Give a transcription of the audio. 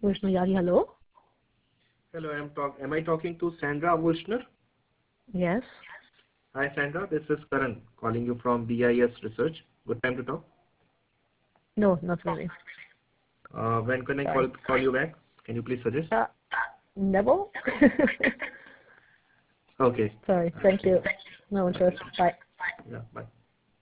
Vishnu Yari, hello. Hello, am I talking to Sandra Wushner? Yes. Hi Sandra, this is Karan calling you from BIS Research. Good time to talk. No, not really. When can I Sorry. call you back? Can you please suggest? Never? Okay. Sorry, thank you. No interest. Bye. Yeah, bye.